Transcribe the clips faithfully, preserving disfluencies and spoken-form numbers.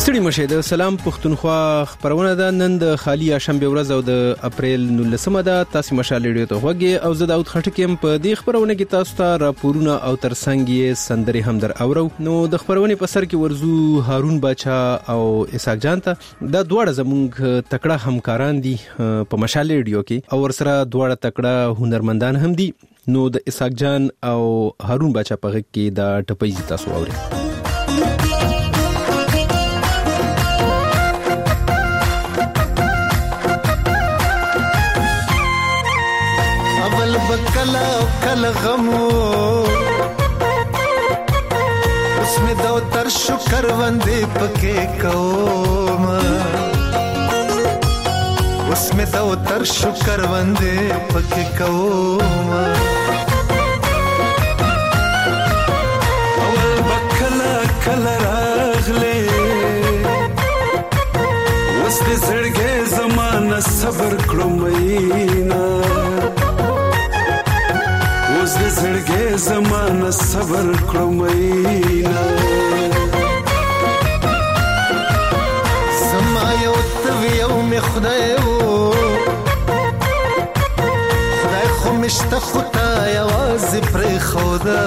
ستړي مشه د سلام پښتونخوا خبرونه ده. نن د خالی شنبه ورځ او د اپریل نولسمه ده. تاسو مشال ریډیو ته وګورئ او زه داود خټکیم په دې خبرونه کې تاسو ته راپورونه او ترڅنګ یې سندري هم در اورو. نو د خبرونه په سر کې ورزو هارون باچا او اسحاق جان ته دا دواړه زموږ تکړه همکاران دي په مشال ریډیو کې او ورسره دواړه تکړه هنرمندان هم دي. نو د اسحاق جان او هارون باچا په غږ کې دا ټپي تاسو اورئ. بکلا کل غمو اس میں دو تر شکر وندے پکے کوم اس میں دو تر شکر وندے پکے کوم اول بکلا کل راغلے اس دے زړګې زمانہ صبر کړو مینا اوس دې زړګې زمانہ صبر کړو مینا زما یو توی یو می خدای وو خدای خو مشته خدای आवाज پر خدا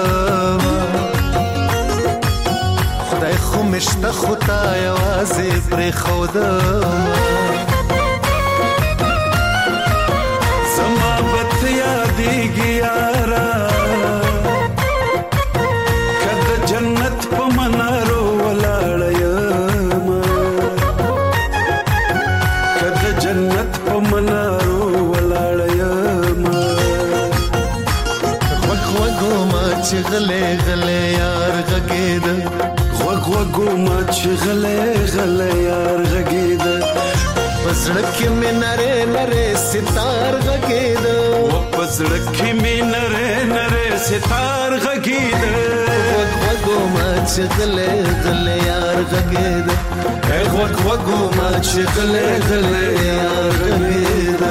خدای خو مشته خدای आवाज پر خدا زما بت یادېږي یارا کده جنت په منارو ولاړ یم کده جنت په منارو ولاړ یم غوږ غوږو ما چې غلې غلې یار غږېد غوږ غوږو ما چې غلې غلې یار غږېد پسړک میں نرے نرے ستار غږېد پسړک میں نرے نرے ستار غږېد غوږ غوږو ما چې غلې غلې یار غږېد غوږ غوږو ما چې غلې غلې یار غږېد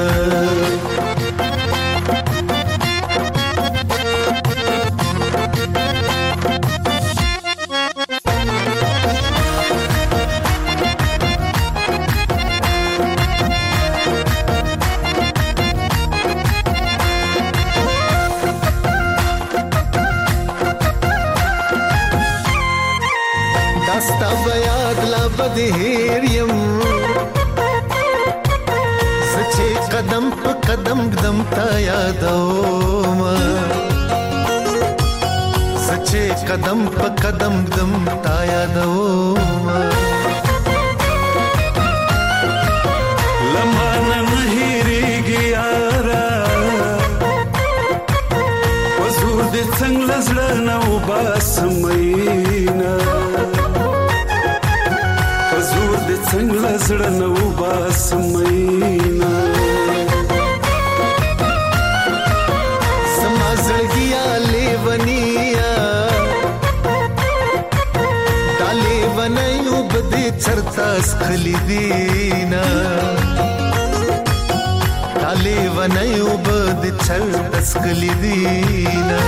بدهیر یم سچے قدم پا قدم قدم تا یادوم سچے قدم پا قدم قدم تا یادوم لمانا نهیریگی یارا وزور دی څنګ لزړه نو باسمینا زور دې څنګه لزړه نو باسمینا سما زړګیا لیونیا دالې ونایو بده چرتا سخلی دینا دالې ونایو بده چرتا سخلی دینا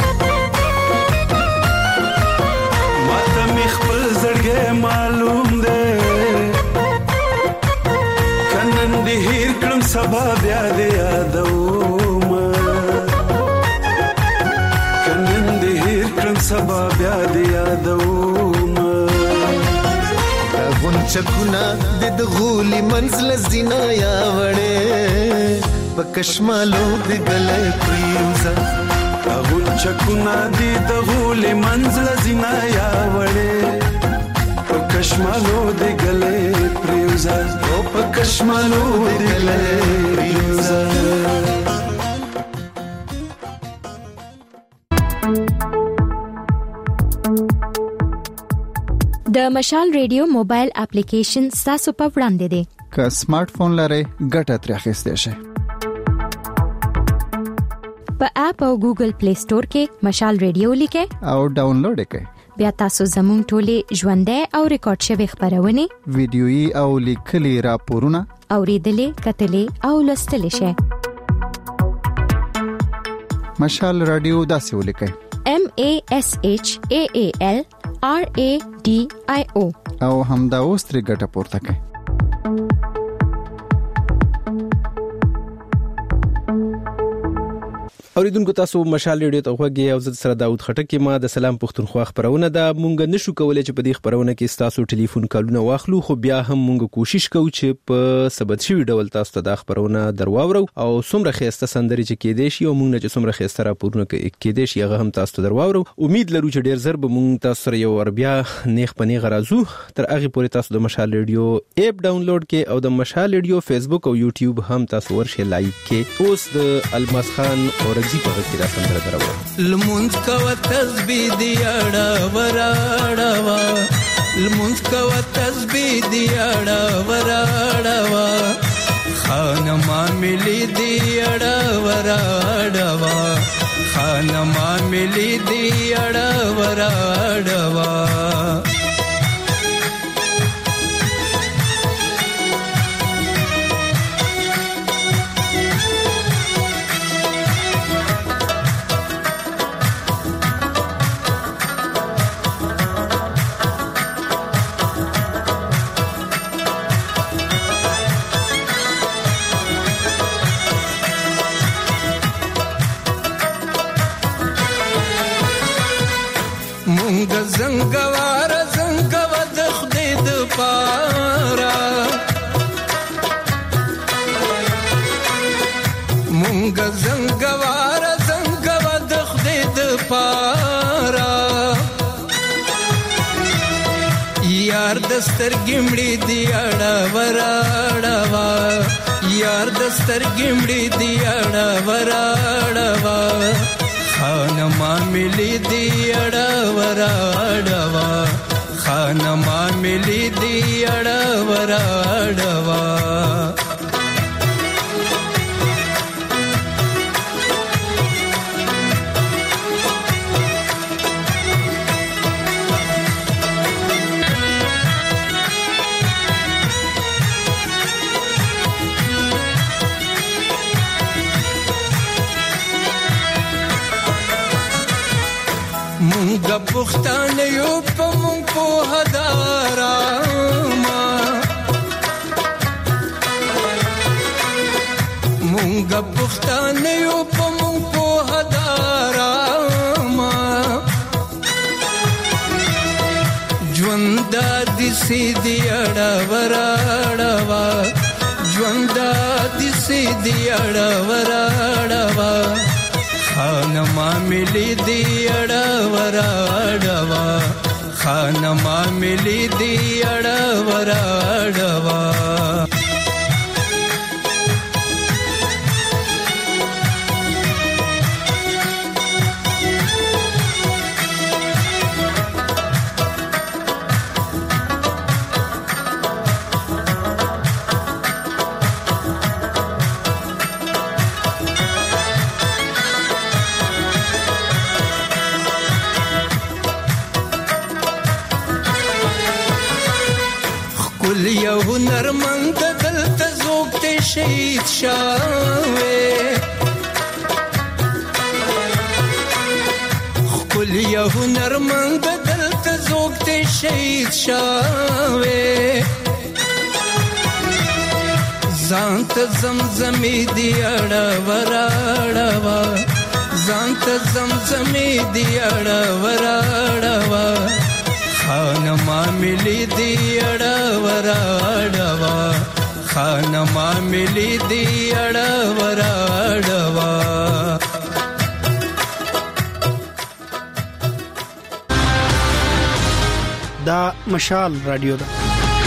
ماته مخ پر زړګې معلوم هیر کړم سبا بیا دې یادوم کنن دې هیر کړم سبا بیا دې یادوم غونچکونه د غولي منزل زینا یا وړې پکشمالو دې ګلې پریوزا غونچکونه د غولي منزل زینا یا وړې پکشمالو دې ګلې پریوزا او پکشمالو دې ګلې پریوزا د مشال ریډیو موبایل اپلیکیشن تاسو په وړاندې دی. که سمارټ فون لرئ ګټه ترې اخیستئ شئ. په اپ او ګوګل پلی سٹور کې مشال ریډیو لیکئ او ډاونلوډ یې کړئ. بیا تاسو زموږ ټولې ژوندۍ او ریکارډ شوی خبرونه ویډیويي او لیکلي راپورونه اوریدلې کتلې او لوستلې شئ. مشال رادیو داسې ولیکئ: M A S H A A L R A D I O او همدا اوس ترې ګټه پورته کوي. اوریدونکو تاسو مشال ریډیو ته غوږی او زه سره داود خټک ما د سلام پښتونخوا خبرونه ده. مونږ نشو کولای چې په دې خبرونه کې تاسو ټلیفون کالونه واخلو، خو بیا هم مونږ کوشش کوو چې په ثبت شوی ډول تاسو ته د خبرونه درواورو او څومره خسته سندري چې کې دي شي او مونږ چې څومره خسته راپورونه کې دي شي هغه هم تاسو ته درواورو. امید لرو چې ډیر زر به مونږ تاسو سره یو ور بیا نیخ پنی غرازو. تر هغه پورې تاسو د مشال ریډیو اپ ډاونلوډ کې او د مشال ریډیو فیسبوک او یوټیوب هم تاسو ورشه لایک کې. اوس د الماس خان اور زی په کې را سندره درو لمونځ کوه تسبیح دی اړه وراړه وا لمونځ کوه تسبیح دی اړه وراړه وا خانما ملي دی اړه وراړه وا خانما ملي دی اړه وراړه وا زنګوار زنګو د خدای د پارا مونږ زنګوار زنګو د خدای د پارا یار د سترګمړي دی اړه وراړه وا یار د سترګمړي دی اړه وراړه وا خانما ملي دی اړه وراړه وا خانما ملي دی اړه وراړه وا مونږ پښتانه یو په مونږ په هدارا ما مونږ پښتانه یو په مونږ په هدارا ما ژوند د سیدی اړه وراړه وا ژوند د سیدی اړه وراړه وا خانما ملي دی اړه وراړه وا خانما ملي دی اړه وراړه وا کل یو هنرمند دلته زوګته شهید شاوه کل یو هنرمند دلته زوګته شهید شاوه ځان ته زمزمې دی اړه وراړه وا ځان ته زمزمې دی اړه وراړه وا خانما ملي دی اړه وراړه وا خانما ملي دی اړه وراړه وا دا مشال رادیو ده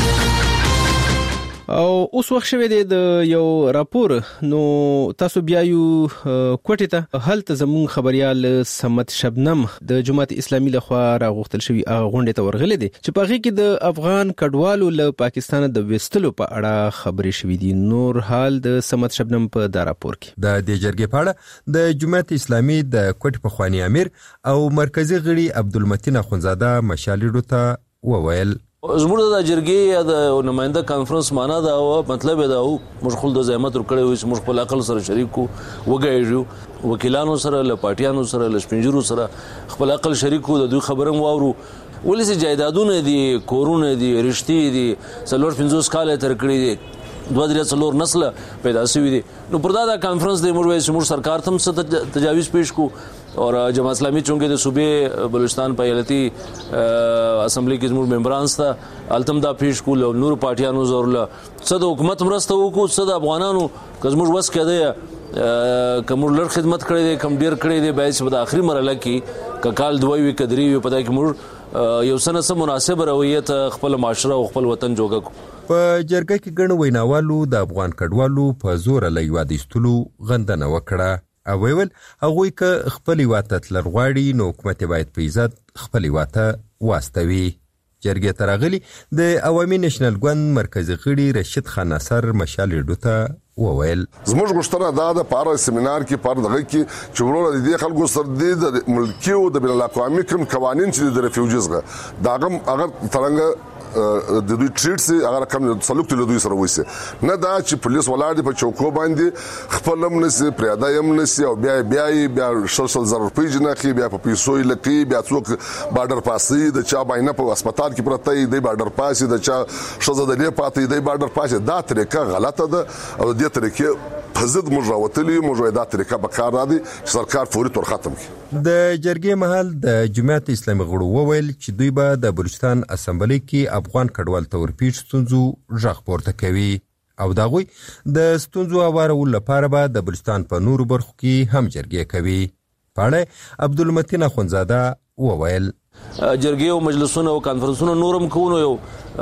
او اوس وخت شوه د یو راپور نو تاسو بیا یو کوټه ته هلته زمون خبريال سمت شبنم د جماعت اسلامي لخوا راغوښتل شوی غونډه ته ورغلې دي چې په هغه کې د افغان کډوالو له پاکستان د وستلو په اړه خبرې شوې دي. نور حال د سمت شبنم په دا راپور کې د دې جرګې په اړه د جماعت اسلامي د کوټ په خواني امیر او مرکزی غړي عبدالمتین اخونزاده مشالېډو ته وویل زموږ د جرګې یا د نماینده کانفرنس معنا دا او مطلب دا او مشغول د زحمت ورکړی وي چې موږ خپل عقل سره شریکو وګایو وکیلانو سره له پارټیانو سره له سپینجرو سره خپل عقل شریکو د دوی خبرم واورو ولې چې جایدادونه دي، کورونه دي، رشتې دي، څلور پنځوس کاله تر کړي دي، دوه درې څلور نسله پیدا شوي دي. نو پر دا د کانفرنس دی موږ وایو چې موږ سرکار ته هم څه تجاویز پیش کو اور جماعت اسلامي چونکې د صوبې بلوچستان په ایالتي اسمبلی کې زموږ ممبران سته التم دا پیش کو له نور پارټیانو زورله څه د حکومت مرسته وکړو، څه د افغانانو که زموږ وس کې دی که موږ لږ خدمت کړی دی کم ډېر کړی دی باید چې په د آخري مرحله کې که کال دوه وي که درې وي په دا کې موږ یو څه نه څه مناسب رویت خپل معاشره او خپل وطن جوړه کړو. په جرګه کې ګڼ ویناوالو د افغان کډوالو په زوره له هیواده ایستلو غندنه وکړه او ویل هغوی که خپل هیواد ته تلل غواړي نو حکومت باید په عزت خپل هیواد ته واستوي. جرګې ته راغلي د عوامي نېشنل ګوند مرکزي غړي رشید خان ناصر مشال ریډیو ته وویل زموږ غوښتنه دا ده په هر سیمینار کې په هر دغه کې چې وروره د دې خلکو سره د ملکي او د بین الاقوامي کوم قوانین چې د ریفیوجیز غه دا هغه هغه څنګه د دوی ټریټ سي هغه کم سلوک له دوی سره وایي نه دا چې پولیس ولاړ دي په چوکو باندې خپل هم نسي پریاده هم نسي او بیا بیا بیا شل زر روپۍ جنخي بیا په پیسو لکي بیا څوک بارډر پاسي د چا باندې په هسپتال کې پرته دی بارډر پاسي د چا شزه د لې پاتې دی بارډر پاسي دا طریقه غلطه ده او دې طریقې په ضد موږ راوتلي موږ دا طریقه به کار را دي چې سرکار فوري تور ختم کړي. د جرګې محل د جماعت اسلامي غړو وویل چې دوی به د بلوچستان اسمبلی کې افغان کډوال ته ورپېښ ستونزو غږ پورته کوي او دا غوي د ستونزو هوارولو لپاره به د بلوچستان په نورو برخو کې هم جرګې کوي. پاړه عبدالمتین اخونزاده وویل جرګې او مجلسونه او کانفرنسونه نورم کوو یو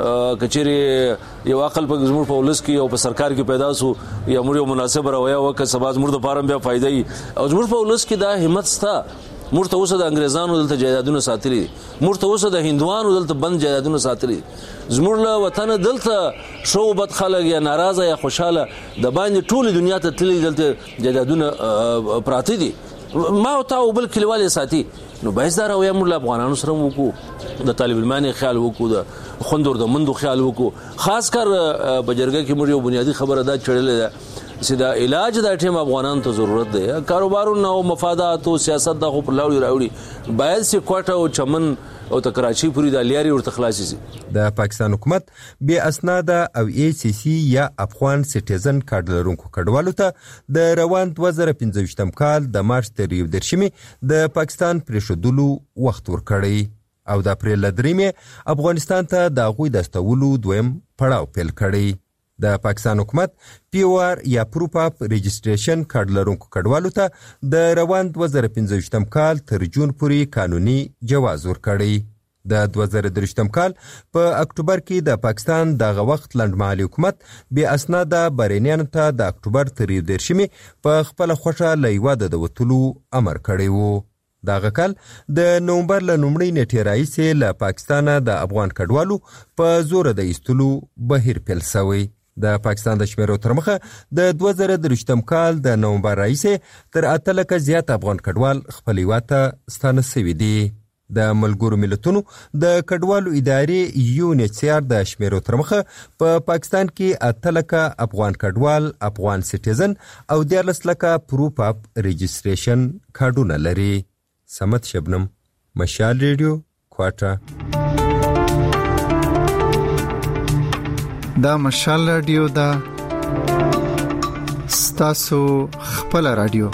کچېری یو عقل په زموږ په ولس کې او په سرکار کې پیدا سو یا موږ یو مناسب رویه وکړه سبا زموږ د فارم بیا فائدې او زموږ په ولس کې دا همت ستا موږ ته اوسه د انګريزانو دلته جایدادونه ساتلي موږ ته اوسه د هندوانو دلته بند جایدادونه ساتلي زموږ له وطن دلته شو بد خلک یا ناراضه یا خوشاله د باندې ټول دنیا ته تللي دلته جایدادونه پراته دي ما او تا او بل کلیوالې ساتي نو باید دا رویه موږ له افغانانو سره وکړو د طالب علمانو خیال وکړو د خوندور د مندو خیال وکړو خاص کر په جرګه کې موږ یو بنیادی خبره دا چړلې ده چې دا علاج د ټیم افغانانو ته ضرورت دی کاروبارونو او مفادات او سیاست د خو پر لاوړي راوړي باید چې کوټه او چمن او ته کراچي پوری د لیاري ورته خلاصي سي. د پاکستان حکومت بې اسناد او ای سی سی یا افغان سټیزن کارت لرونکو کډوالو ته د روان دوه زره پنځه کال د مارچ تر یو دېرشمې د پاکستان پرېښودلو وخت ورکړی او د اپریل له درېیمې افغانستان ته د هغوی د استولو دویم پړاو پیل کړی. د پاکستان حکومت پی او آر یا پروف اف رجسټریشن کارت لرونکو کډوالو ته د روان دوه زره پنځه کال تر جون پورې قانوني جواز ورکړی. د دوه زره درې کال په اکتوبر کې د پاکستان دغه وخت لنډمهالي حکومت بې اسناده بهرنیانو ته د اکتوبر تر یو دېرشمې په خپله خوښه له هیواده د وتلو امر کړی و. دغه کال د نومبر له لومړۍ نیټې راهیسې له پاکستانه د افغان کډوالو په زوره د ایستلو بهیر پیل شوی. د پاکستان د شمیرو تر مخه د دوه زره درې کال د نومبر راهیسې تر اته لکه زیات افغان کډوال خپل هیواد ته ستانه شوي دي. د ملګرو ملتونو د کډوالو ادارې یو ان ایچ سی آر د شمیرو تر مخه په پاکستان کې اته لکه افغان کډوال افغان سټیزن او دیارلس لکه پروف اف رجسټریشن کارډونه لري. سمت شبنم مشال ریډیو کوټه. دا مشال رادیو دا ستاسو خپل رادیو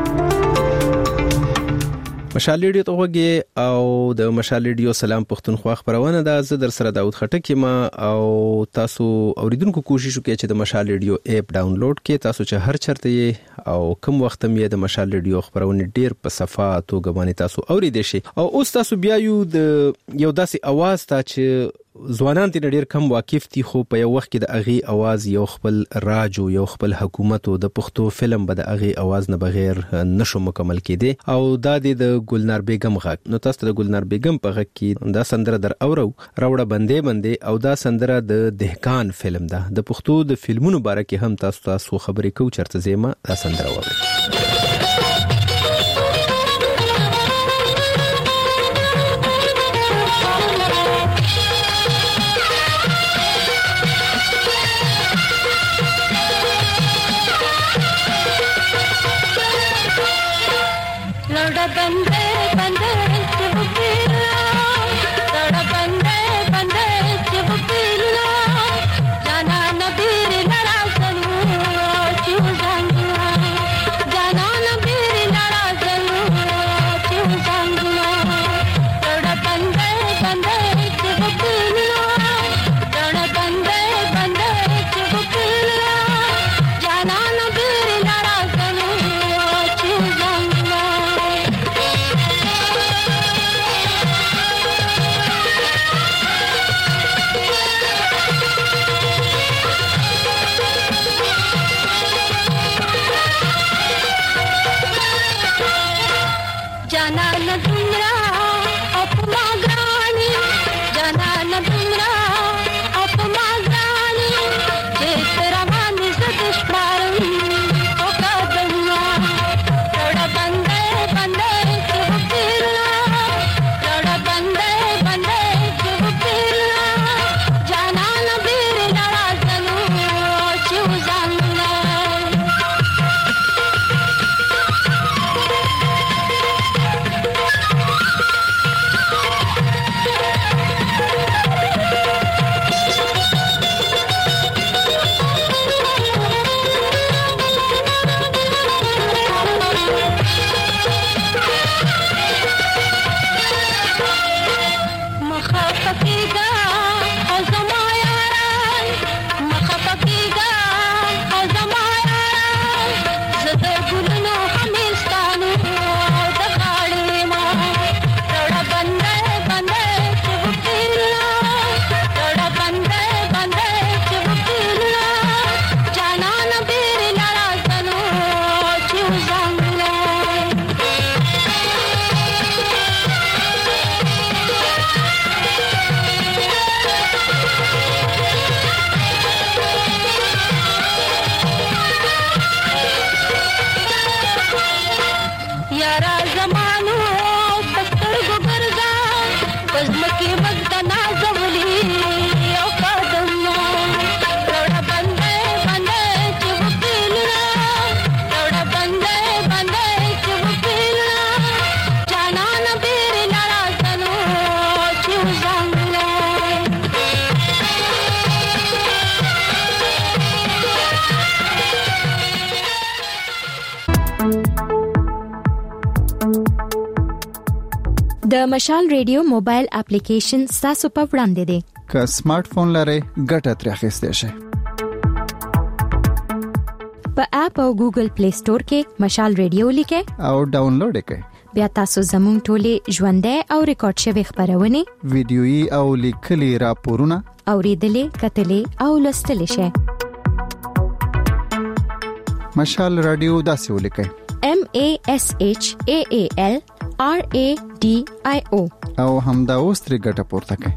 مشال ریډیو ته وګورئ او د مشال ریډیو سلام پښتونخوا خبرونه ده زه در سره داود خټک ما او تاسو اوریدونکو کوشش وکړئ چې د مشال ریډیو اپ ډاونلوډ کړئ تاسو چې هر چرته او کوم وخت مې د مشال ریډیو خبرونه ډیر په صفه توګه باندې تاسو اوریدئ شي او اوس تاسو بیا یو د یو داسې आवाज ته چې ځوانان تر ډیر کم واقف دي خو په یو وخت کې د اغي आवाज یو خپل راج او یو خپل حکومت او د پښتو فلم به د اغي आवाज نه بغیر نشو مکمل کېدی او دا د ګلنار بیگم غږ نو تاسو د ګلنار بیگم په غږ کې دا سندره در اورو راوړه بندې بندې او دا سندره د دهقان فلم ده د پښتو د فلمونو باره کې هم تاسو تاسو خبرې کو چرته زما دا سندره وره बंदे बंदे जाना न दुमरा अपमा ग्रानी जाना न दुमरा अपमा ग्रानी जे तेरा मान सदश पारम ओ कदमा रड़ा बंदे बंदे चुप फिरना रड़ा बंदे बंदे चुप फिरना जाना न बीर लड़ा जनु चुप जाना د مشال ریډیو موبایل اپلیکیشن تاسو په وړاندې دی که سمارټ فون لرئ ګټه ترې اخیستئ شئ په اپ او ګوګل پلی سٹور کې مشال ریډیو لیکئ او ډاونلوډ یې کړئ بیا تاسو زموږ ټولې ژوندۍ او ریکارډ شوی خبرونه ویډیويي او لیکلي راپورونه اوریدلې کتلې او لوستلې شئ مشال رادیو داسې ولیکئ M A S H A A L R A D I O او همدا اوس ترې ګټه پورته کړئ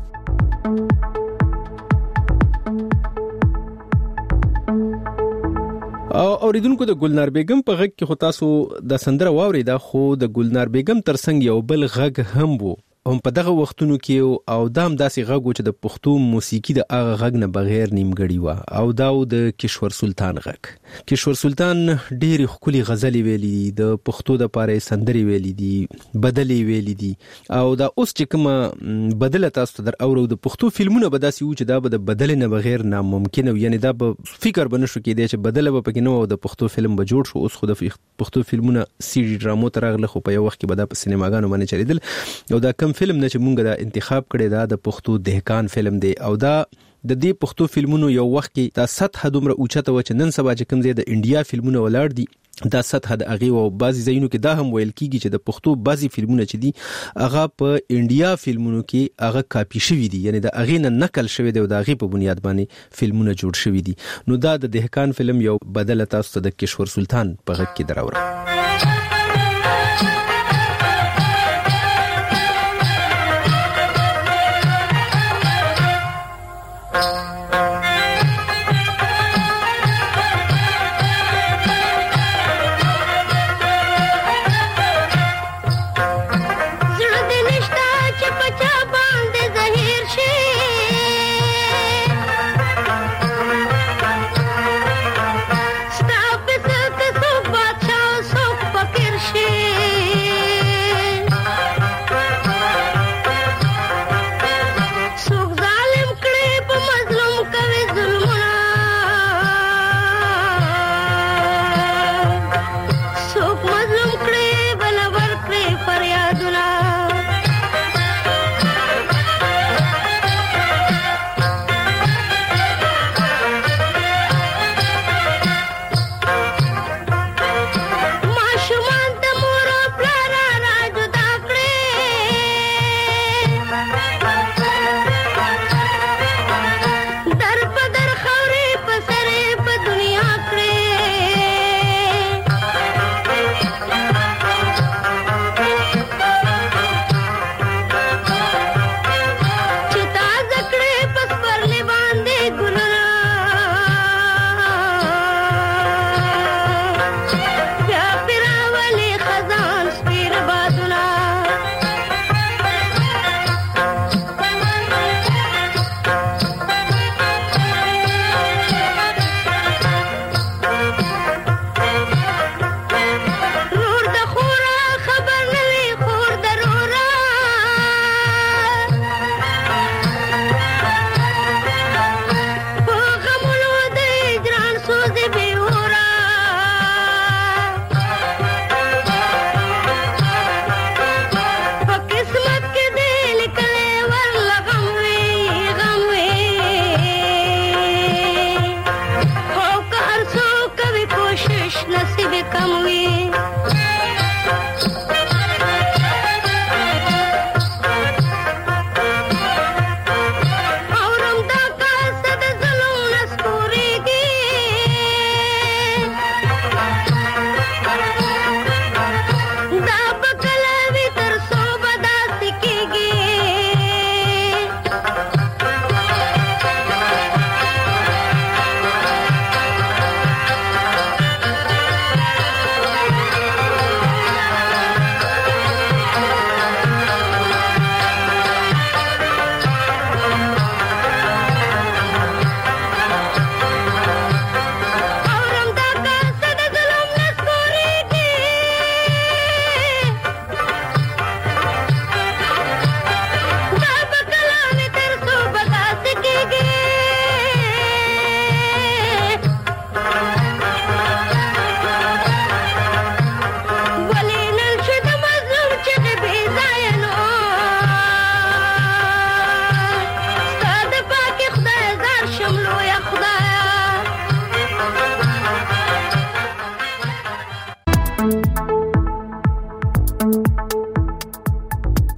او اوریدونکو د ګلنار بیگم په غږ کې خو تاسو د سندره واوریدا خو د ګلنار بیگم ترڅنګ یو بل غږ هم وو هم په دغه وختونو کې او دام داسې غږ و چې د پښتو موسیقي د هغه غږ نه بغیر نیمګړی و او دا د کشور سلطان غږ کشور سلطان ډېری خولي غزل ویلي دي د پښتو د پاره سندري ویلي دي بدلي ویلي دي او دا اوس چې کومه بدله تاسو در اورو د پښتو فلمونه به داسې و چې دا به د بدل نه بغیر ناممکن و یعنی دا به فکر بنه شو کې دی چې بدله به پکې نو د پښتو فلم به جوړ شو اوس خو د پښتو فلمونه سی ډي ډرامو ترغله خو په یو وخت کې به د سینماګانو باندې چلیدل او دا کم فلم نه چې مونږ دا انتخاب کړی دا د پښتو دهقان فلم دی او دا د دې پښتو فلمونو یو وخت کې دا سطح دومره اوچته و چې نن سبا چې کوم ځای د انډیا فلمونه ولاړ دي دا سطح د اغه او بعضی ځایونو کې دا هم ویل کیږي چې د پښتو بعضی فلمونه چې دي هغه په انډیا فلمونو کې هغه کاپی شوی دي یعنی د اغه نه نقل شوی دی او د اغه په بنیاد باندې فلمونه جوړ شوی دي نو دا د دهقان فلم یو بدله تاسو د کشور سلطان په غږ کې دراوره Stop it, so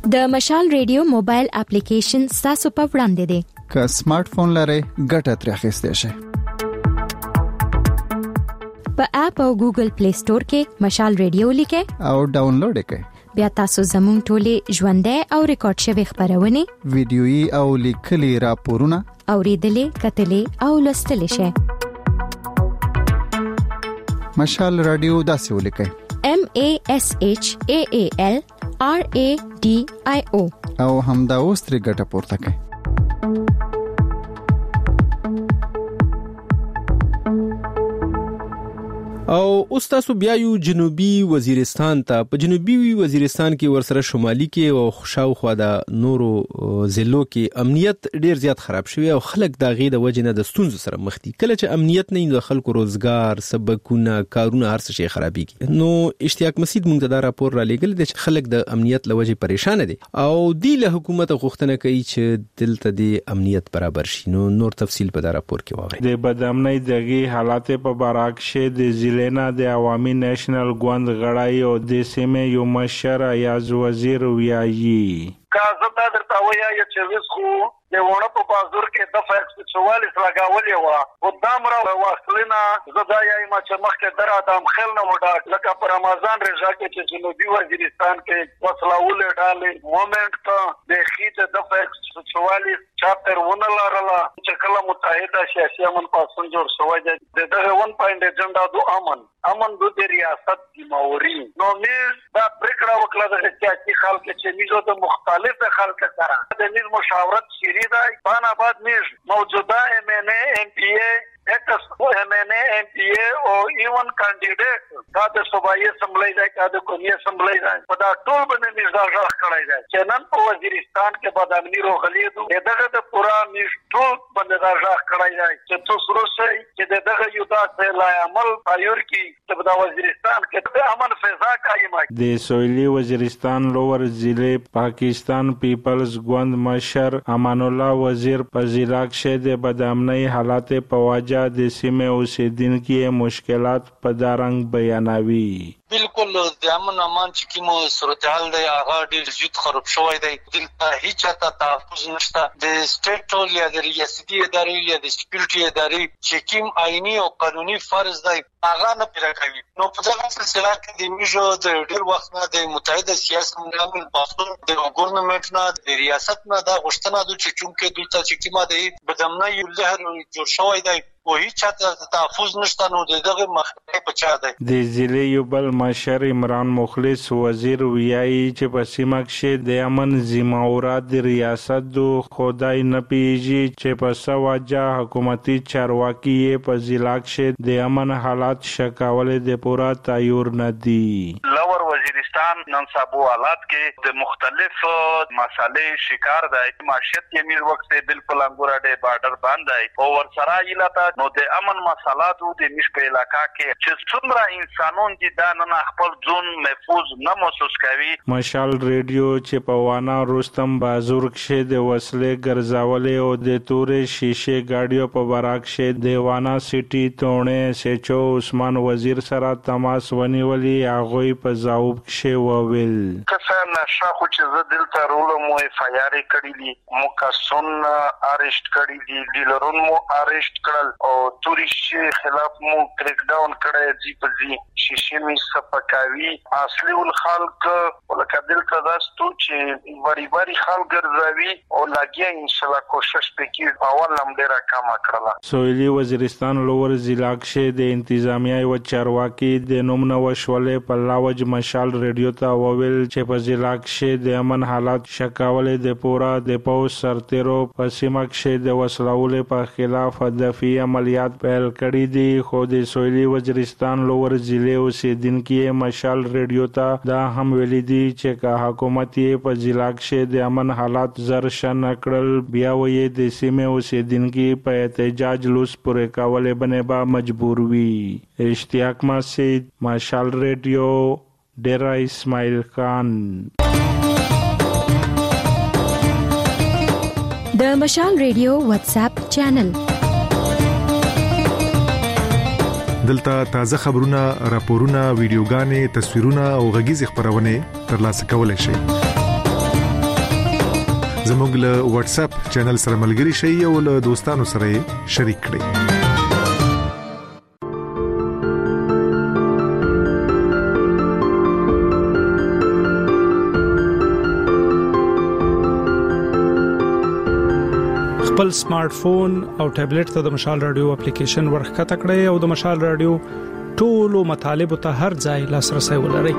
د مشال ریډیو موبایل اپلیکیشن تاسو په وړاندې دی. که سمارټ فون لرئ ګټه ترې اخیستئ شئ. په اپ او ګوګل پلی سٹور کې مشال ریډیو لیکئ او ډاونلوډ یې کړئ. بیا تاسو زموږ ټولې ژوندۍ او ریکارډ شوی خبرونه ویډیويي او لیکلي راپورونه اوریدلې کتلې او لوستلې شئ. مشال رادیو داسې ولیکئ: M A S H A A L R A D I O او همدا اوس ترې ګټه پورته کړئ. او اوس تاسو بیا یو جنوبي وزیرستان ته. په جنوبي وزیرستان کې ورسره شمالي کې او شاوخوا د نورو ضلعو کې امنیت ډیر زیات خراب شوی او خلک د غې د وجې نه د ستونزو سره مخ دي. کله چې امنیت نه د خلکو روزګار، سبکونه، کارونه هر څه شي خرابېږي. نو اشتیاق مسید موږ ته دا راپور را لېږل دی چې خلک د امنیت له وجې پریشان دي او دی له حکومت غوښتنه کوي چې دلته د امنیت برابر شي. نو نور تفصیل په دا راپور کې واغی. د بدامنۍ دغه حالات په براکشه د لینا د عوامي نېشنل ګوند غړای او د سیمه یو مشر ایاز وزیر ویایي کازه دا درته وایي چې وسخو د ونه په بازار کې د فکس چوالیس لګاولې و او دامره واصلینا زدايي ما چې مخکې در ادم خل نه وډا لکه پر رمضان رضا کې چې جنوبي وزیرستان کې وصلاول ډالې مومنت ته د خېټه د فکس چوالیس چاپټر ونه لرله چې کله متحده سیاسي امن پاسون جوړ شوی دی. دغه ون پوینټ ایجنډا دو امن امن د ریاست دی موري نو میز دا پریکړه وکړه د سیاسي خلک چې میزو د مختلف خلک سره د میز مشاورت شری دی. بانا بعد میز موجوده ام ان ای ام پی ای ایکس ام ان ای ام پی ای او ایون کاندیډیټ دا د صوبایي اسمبلی دی کا د قومي اسمبلی دی په دا ټول باندې میز دا ځخ کړی دی چې نن په وزیرستان کې بدامنی روغلي دو دغه د پورا میز ټول باندې دا ځخ کړی دی چې تاسو روسي چې دغه یو داسې لا عمل پایور کې چې په وزیرستان کې د امن فضا قائمه. د سویلي وزیرستان لوور ضلع پاکستان پیپلز ګوند مشر امان الله وزیر په ضلع کې د بدامنۍ حالات په واجه د سیمه اوسیدونکو مشکلات په دارنګ بیانوي. بالکل د امن امان چې کوم صورتحال دی هغه ډیر زیات خراب شوی دی. دلته هیڅ ته تحفظ نشته. د سټیټ ټول یا د ریاستي ادارې یا د سکیورټي ادارې چې کوم آئینی او قانوني فرض دی هغه نه پوره کوي. نو په دغه سلسله کې د میجو د ډیر وخت نه د متحده سیاسي امن پاسون د ګورنمنت نه د ریاست نه دا غوښتنه ده چې چونکه دلته چې کومه دی بدامنۍ یو لهر جوړ شوی دی او هیڅ ته تحفظ نشته. نو دغه مخکې پچا دی. د ضلع یو بل مشر عمران مخلص وزیر ویایي چې په سیمه کې د امن ذمہورات د ریاست دو خدای نه پیږي چې په سواجه حکومتي چارواکي په ضلع کې د امن حالات شکاولې د پورا تایور نه دي. لور وزیرستان نن سبا حالات کې د مختلف مسالې شکار دی. معیشت یې میر وخت بالکل انګورا د بارډر باندې او ورسره ایلاته نو د امن مسالات د مش په علاقہ کې چې څومره انسانون دي دا نه خپل ځون محفوظ نه محسوس کوي. مشال ریډیو چې په وانا رستم بازور کې د وسلې ګرځاولې او د تورې شیشه گاډیو په براک کې د وانا سټي تونه سچو عثمان وزیر سره تماس ونیولې هغه په ځواب کې وویل کسان نشاخو چې زه دلته رول مو اف آی آر کړی دي مو کسون اریسټ کړی دي ډیلرون مو اریسټ کړل او توریش خلاف مو کریک ډاون کړی دي په دې شیشه می سپکاوي اصلي ول خلک ولکه دلته داستو چې وری وری خلک ګرځوي او لاګي ان شاء الله کوشش وکړي اول هم ډیر کم کړل. سویلي وزیرستان لوور ضلع کې د انتظامیه او چارواکي د نوم نو شولې په لاوج مشال ریډیو ته وویل چې په ضلع کې د امن حالات شکاولې د پورا د پوس سرتیرو په سیمه کې د وسلولې په خلاف هدفي عملیات پیل کړي دي. خو د سویلي وزیرستان لوور ضلع اوسیدونکو مشال ریډیو ته دا هم ویل دي چې که حکومت یې په ضلع کې د امن حالات زر شن کړل بیا وې د سیمه اوسیدونکو په احتجاج لوس پورې کولې باندې با مجبور وي. اشتیاق مسید مشال ریډیو ډیرا اسماعیل خان. د مشال ریډیو واتس اپ چینل دلته تازه خبرونه، راپورونه، ویډیوګانې، تصویرونه او غږیز خبرونه ترلاسه کولای شئ. زموږ له واتس اپ چینل سره ملګري شئ او له دوستانو سره شریک کړئ. خپل سمارټ فون او ټابلیټ ته د مشال رادیو اپلیکیشن ورخکته کړئ او د مشال رادیو ټولو مطالب ته هر ځای لاسرسي ولرئ.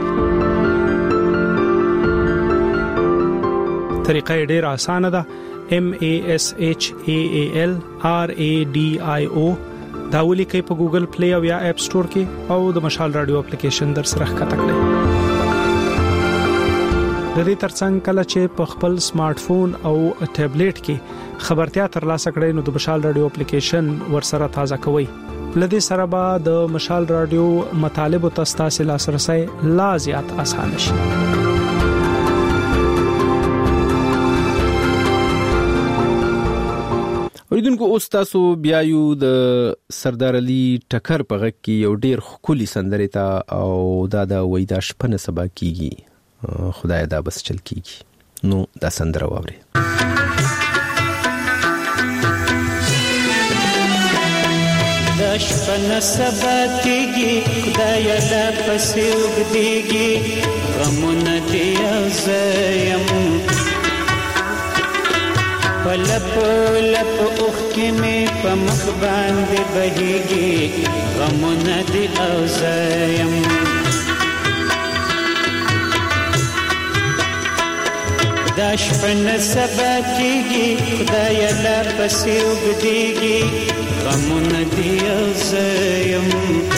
طریقه ډېر اسانه ده. M A S H A A L R A D I O دا ولیکئ په ګوګل پلی او یا اپ سٹور کې او د مشال رادیو اپلیکیشن در سره ښکته کړئ. د دې ترڅنګ کله چې په خپل سمارټ فون او ټابلیټ کې خبرتیا ترلاسه کړئ نو د مشال رادیو اپلیکیشن ورسره تازه کوئ. لدې سره به د مشال رادیو مطالب او تاسو لاسرسي لا زیات آسان شي. اوریدونکو اوس تاسو بیا یو د سردار علي ټکر په غږ کې یو ډیر خولي سندره تا او دا د وېدا شپنه سبا کیږي. خدای دا بس چل کیږي. نو دا سندره واوري. دا شپنه سبا کیږي خدای دا پسې وګديږي غمونه دی زیم پلپ لپ اوخ کې مې په مخ باندې بهيږي غمونه دی زیم دا شپنه سبا کیږي خدای دا پسې وګديږي غمونه دی زیم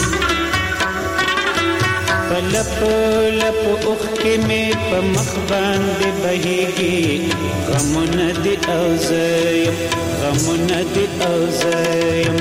پلپ لپ اوخ کې مې په مخ باندې بهيږي غمونه دی زیم غمونه دی زیم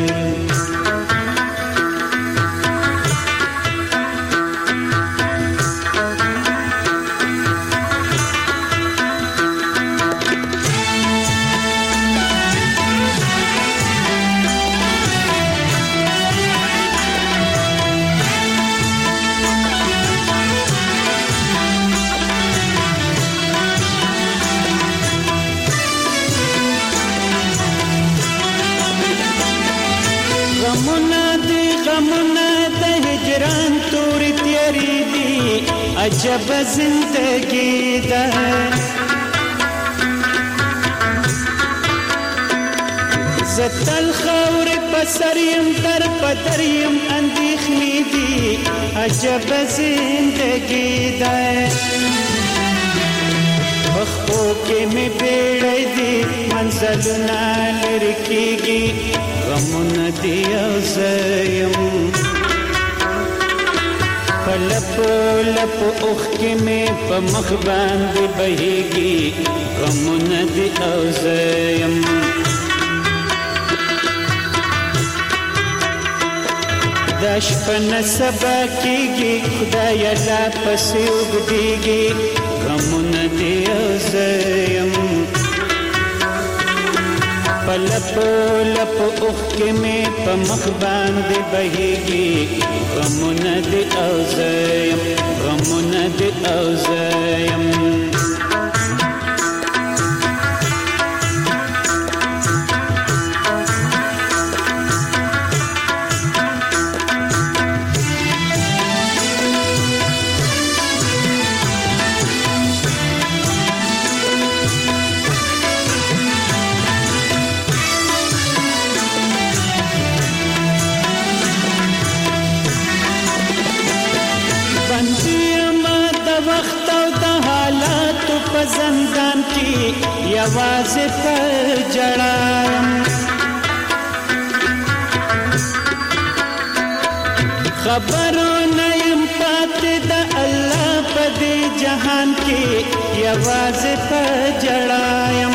عجب زندگی ده زتل خور پسریم در پدریم اندیخنی دی عجب زندگی ده بخو کې می بیړې دی منزلونه لرکیږي غمونه دی زیم لپ لپ اوخ کې مې په مخ باندې بهيږي غمونه دي زیم دا شپنه سبا کیږي خدای لا پسې وګديږي غمونه دي زیم لپ لپ اوخ کې مې په مخ باندې بهيږي غمونه دي زیم غمونه دي زیم زندان کی یواز پر جڑایم خبرو نیم پات دا اللہ پدی جہان کی یواز پر جڑایم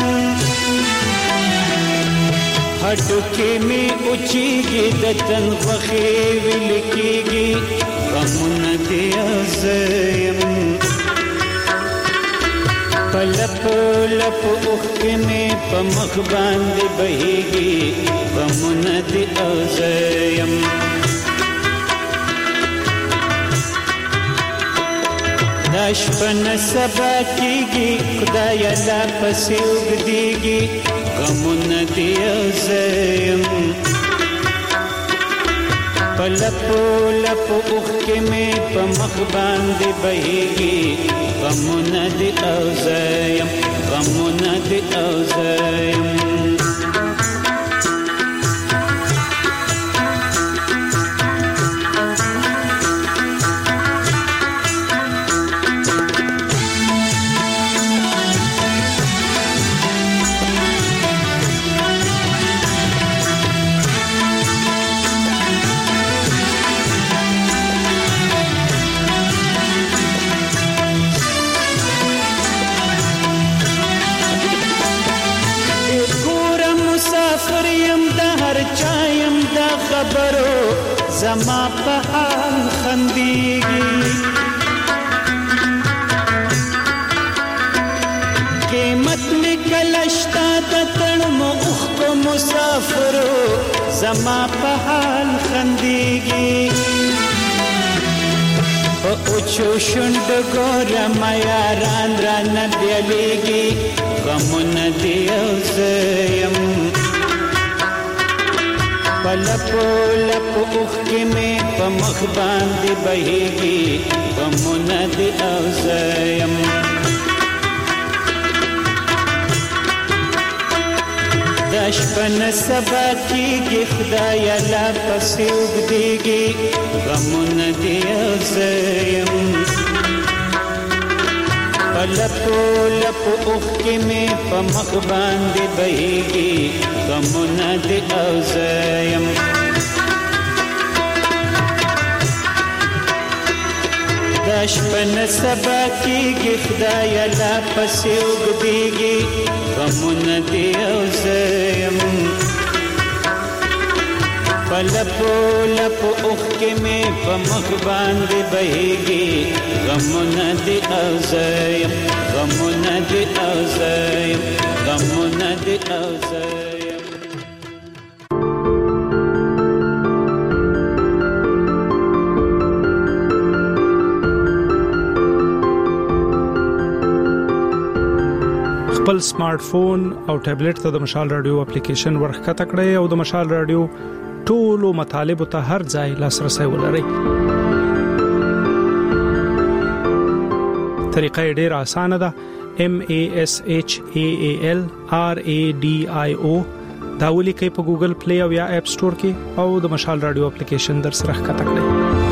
ہڈو کی می اچھی گی دتن وخی ولکی گی غمون دی زیم لپ لپ اوخ کې مې په مخ باندې بهيږي غمونه دي زیم دشپن سبا کیږي خدای لا پسې وګديږي غمونه دی زم پلپو لپو اوخ کې مې په مخ باندې بهيږي غمونه دی زم غمونه دی زم خبرو زما په حال خنديږي قیمت نکلشتا د تړمو اوخ کو مسافرو زما په حال خنديږي په اوچو شوند ګورم یاران را نه بیلېږي غمونه دی زم پلپو لپو اوخ کې مې په مخ باندې بهيږي غمونه دی زم دشپن سبا کیږي خدای لا پسې وګديږي غمونه دی زم پلپو لپو اوخ کې مې په مخ باندې بهيږي غمونه دی زم دشپن سبا کیږي خدای لا پسې وګديږي غمونه دی زم پلپو لپو اوخ کې مې په مخ باندې بهيږي غمونه دی زم غمونه دی زم غمونه دی زم خپل سمارټ فون او ټابلیټ ته د مشال رادیو اپلیکیشن ورخکته کړئ او د مشال رادیو ټولو مطالبه ته هر ځای لاسرسي ولرئ. طریقه ډیره اسانه ده. M A S H A A L R A D I O دا ولیکئ په ګوګل پلی او یا اپ سٹور کې او د مشال رادیو اپلیکیشن در سره ښکته کړئ.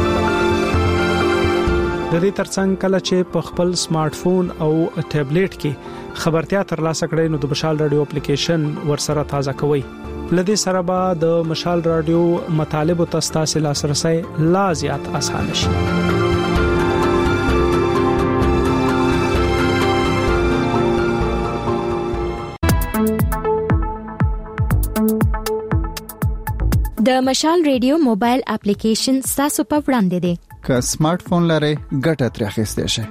د دې ترڅنګ کله چې په خپل سمارټ فون او ټابلیټ کې خبرتیا ترلاسه کړئ نو د مشال رادیو اپلیکیشن ورسره تازه کوئ. لدې سره به د مشال رادیو مطالبه تاسو لاسرسي لا زیات آسان شي. د مشال رادیو موبایل اپلیکیشن تاسو په وړاندې دی. که سمارټ فون لرئ ګټه ترې اخیستئ شئ.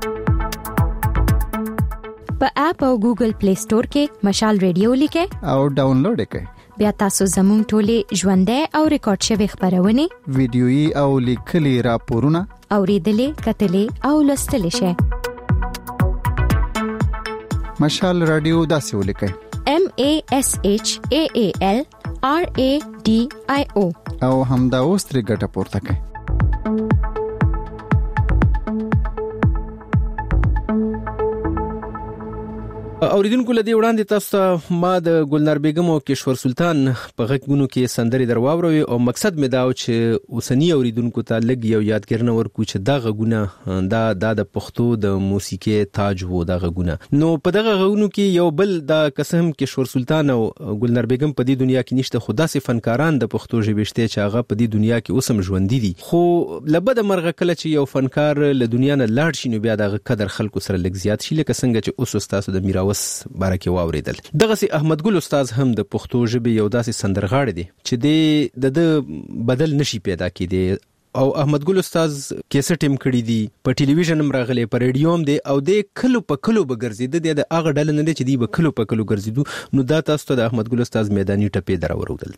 په اپ او ګوګل پلی سٹور کې مشال رادیو لیکئ او ډاونلوډ کړئ. بیا تاسو زموږ ټولې ژوندۍ او ریکارډ شوی خبرونه ویډیويي او لیکلي راپورونه اوریدلې کتلې او لوستلې شئ. مشال رادیو داسې ولیکئ M A S H A A L R A D I O او همدا اوس ترې ګټه پورته کړئ. اوریدونکو لدی وړاندې تاسو ته ما د ګلنار بیگم او کشور سلطان په غږونو کې سندري درواوروي او مقصد مې دا و چې اوسنی اوریدونکو ته لګ یو یادګرنه ورکو چې دا غږونه دا د پښتو د موسیقي تاج وو. دا غږونه نو په دغه غږونو کې یو بل د قسم کشور سلطان او ګلنار بیگم په دې دنیا کې نشته، خو داسې فنکاران د پښتو ژبې شته چې هغه په دې دنیا کې اوسم ژوند دي. خو لبد مرغه کله چې یو فنکار له دنیا نه لاړ شي نو بیا د قدر خلکو سره لګ زیات شي، لکه څنګه چې اوس تاسو د میراوس بارکه واوریدل. دغه سي احمد ګل استاد هم د پښتو ژبې یو داسې سندرغاړی دی چې د بدل نشي پیدا کیدی او احمد ګل استاد کیسټ هم کړی دی، په ټلویزیون هم راغلی، په ریډیو هم دی او د کلو په کلو بغرزیده د هغه ډول نه دی چې دی په کلو په کلو ګرځیدو. نو دا تاسو ته د احمد ګل استاد میداني ټپې دراورودل.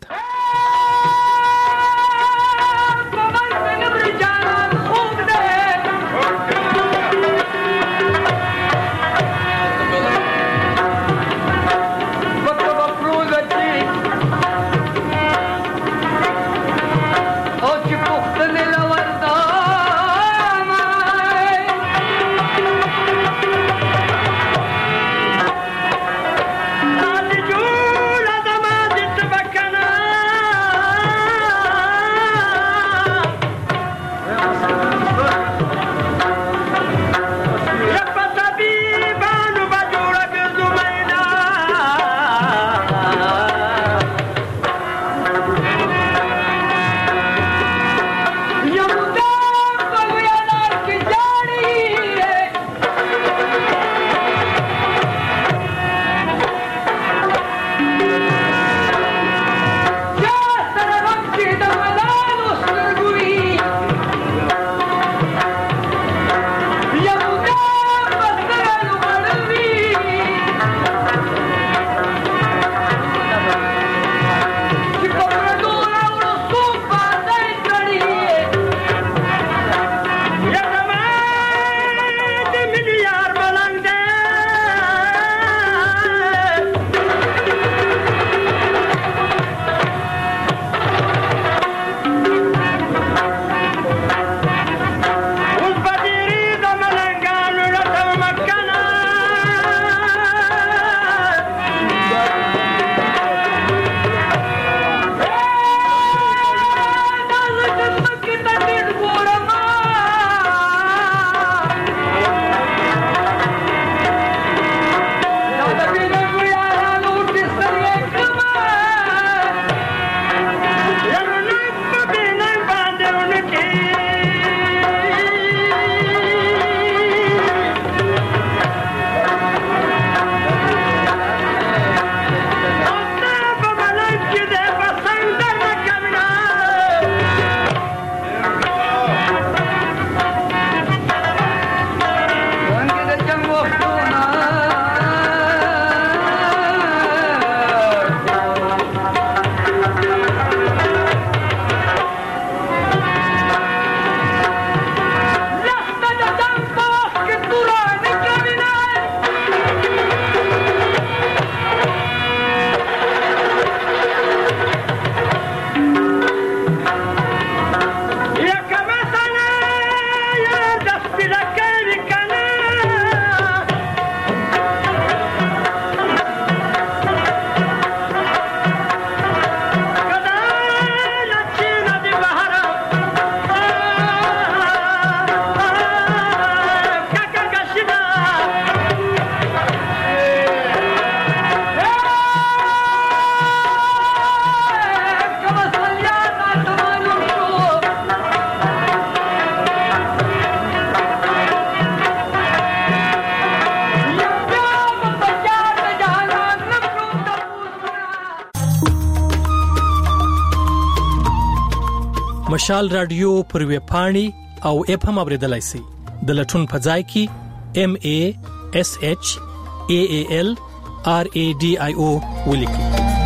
مشال رادیو پر وی پاڼې او اپ هم اوریدلای شئ د لټون په ځای کې ام ا اس اچ ا ا ال ار ا ډي آی او ولیکئ.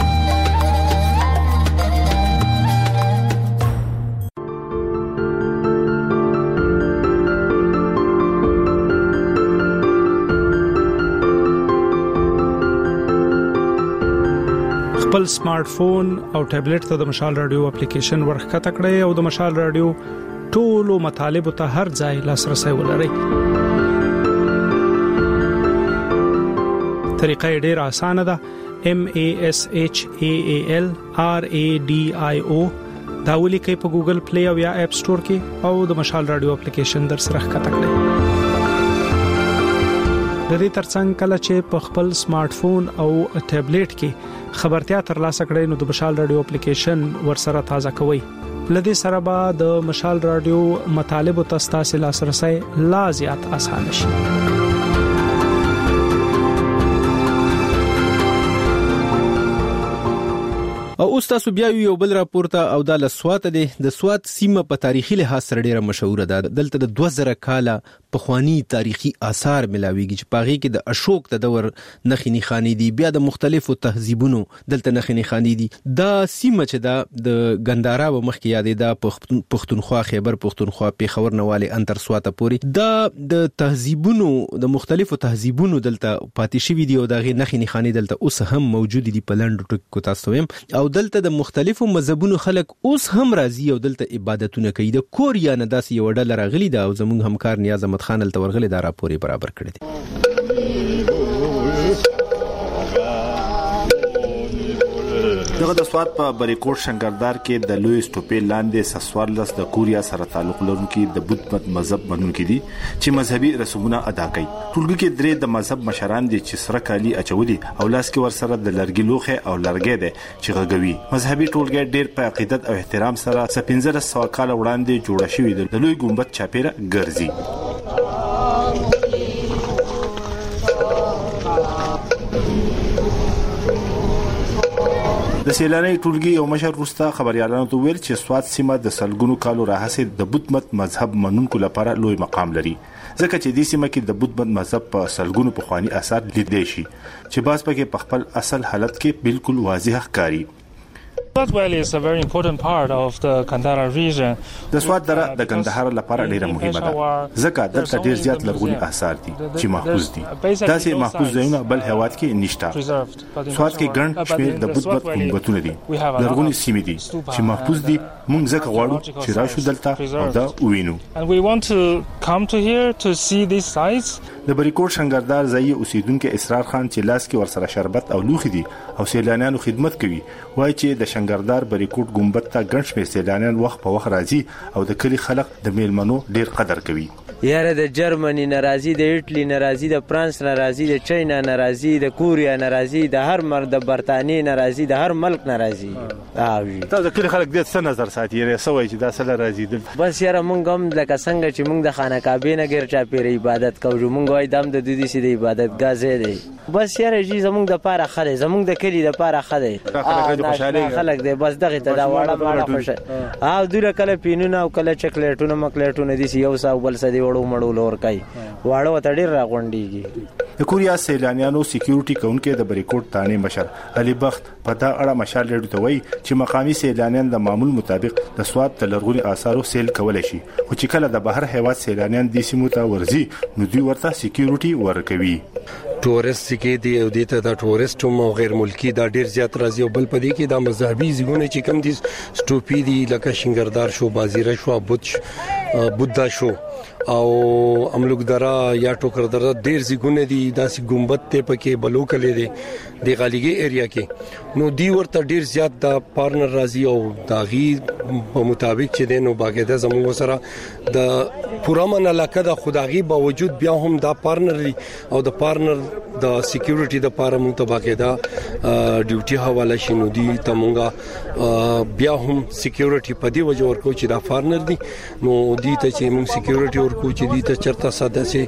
خپل سمارټ فون او ټابلیټ ته د مشال رادیو اپلیکیشن ورخکته کړئ او د مشال رادیو ټولو مطالب ته هر ځای لاسرسي ولرئ. طریقه ډیره اسانه ده. M A S H A A L R A D I O دا ولیکئ په ګوګل پلی او یا اپ سٹور کې او د مشال رادیو اپلیکیشن در سره ښکته کړئ. د دې ترڅنګ کله چې په خپل سمارټ فون او ټابلیټ کې خبرتیا ترلاسه کړئ نو د مشال رادیو اپلیکیشن ورسره تازه کوئ. لدې سره به د مشال رادیو مطالب او تاسو لاسرسي لا زیات آسان شي. او اوس تاسو بیا یو بل راپورته او د لسوات د سوات سیمه په تاریخي لحاظ سره ډیره مشهوره ده. دلته د دوه زره کاله پخوانی تاریخي آثار ملاويږي چې پاغي کې د اشوک د دور نخښې نښانې دي، بیا د مختلفو تهذیبونو دلته نښې نښانې دي. دا سیمه چې دا د ګندارا و مخکې یادې ده پښتونخوا خیبر پښتونخوا پیښور نواله انتر سواته پوری دا د تهذیبونو د مختلفو تهذیبونو دلته پاتې شوی دي او دا غي نښې نښانې دلته اوس هم موجود دي په لندو ټکو تاسو ويم. او دلته د مختلفو مذهبونو خلک اوس هم راځي او دلته عبادتونه کوي. د کوریا نه داسې یو ډله راغلي ده او زموږ همکار نیاز احمد خان ال تورغلي دا راپوري برابر کړی دی. دغه د سوات په بریکوټ شنګردار کې د لوی سټوپې لاندې سسوارلس د کوریا سره تعلق لرونکي د بودھ مت مذهب منونکي دي چې مذهبي رسومونه ادا کوي. ټولګي کې درې د مذهب مشران دي چې سره کالی اچولي او لاس کې ورسره د لرګي لوخه او لرګي ده چې غږوي. مذهبي ټولګي ډېر په عقیدت او احترام سره سپینځره سو کال وړاندې جوړ شوی د لوی ګمبد چاپیره ګرځي. د سیلانی ټولګي یو مشر روستا خبريالانو ته ویل چې سوات سیمه د سلګونو کالو راهسه د بودھ مت مذهب منونکو لپاره لوی مقام لري، ځکه چې د سیمه کې د بودھ مت مذهب په سلګونو پخوانی آثار لیدل شي چې باز پکې په خپل اصل حالت کې بالکل واضح ښکاري. Swat Valley is a very important part of the Kandahar region. د سوات دره د کندهار لپاره ډیره مهمه ده ځکه دلته ډیر زیات لرغوني آثار دي چې محفوظ دي. داسې محفوظ ځایونه بل هیواد کې نشته. سوات کې ګڼ شمېر د بودھ مت ګمبدونه دي، لرغوني سیمې دي چې محفوظ دي. موږ ځکه غواړو چې راشو دلته او دا ووینو. And we want to come to here to see these sites. د بریکوټ شنګردار ځای اوسیدونکو اسرار خان چې لاس کې ورسره شربت او لوخي دي او سیلانیانو خدمت کوي وایي چې د شنګردار بریکوټ ګمبد ته ګڼ شمېر سیلانیان وخت په وخت راځي او د کلی خلک د میلمنو ډیر قدر کوي. یاره د جرمني ناراضي، د ایټلی ناراضي، د فرانس ناراضي، د چاینا ناراضي، د کوریا ناراضي، د هر مرد د برتانیې ناراضي، د هر ملک ناراضي. اوی تاسو د کلی خلک د څه نظر ساتي یاره سوي چې دا سره راځي دل بس یاره مونږ هم لکه څنګه چې مونږ د خانه کعبه نه ګر چا پیر عبادت کوو، مونږ وای دم د دوی سي د عبادت غازه دی. بس یاره جی زمونږ د پاره خله زمونږ د کلی د پاره خله خلک دی بس دغه ته دا واړه واړه خوشه او دوی کله پینونه او کله چاکلیټونه مکلیټونه دي یو ساو بل سدي وړو مړو لور کوي واړو ته ډیر راغونډيږي. د کوریا سیلانیانو سکیورټي کونکو د بریکوټ تانه مشر علي بخت په دا اړه مشال لري ته وایي چې مقامي سیلانیان د معمول مطابق د سواد د لرغوني آثارو سیل کولای شي او چې کله د بهر هیواد سیلانیان د سیمو ته ورځي نو دوی ورته سکیورټي ورکوي. ټورست کې دی او دته د ټورست او غیر ملکی دا ډیر زیات راځي او بل پدې کې د مذهبي ځګونه چې کم دي سټوپی دی لکه شنګردار شو، بازیره شو، بوت بودا شو او املوک درا یا ټوکر درا ډیر ځګونه دي داسې ګمبد ته پکې بلو کړي دي د غاليګي ایریا کې نو دی ورته ډیر زیات د پارتنر راځي او داغي په مطابق چې دینو باقاعده زموږ سره د پرامن علاقه د خدایي باوجود بیا هم د پارتنر او د پارتنر د سکیورټي د پاره مونږ ته باقاعده ډیوټي حواله شینو دي ته مونږه بیا هم سکیورټي په دی وجه ورکو چې دا پارتنر دي نو دي ته چې مونږ سکیورټي ورکو چې دي ته چرته ساده سي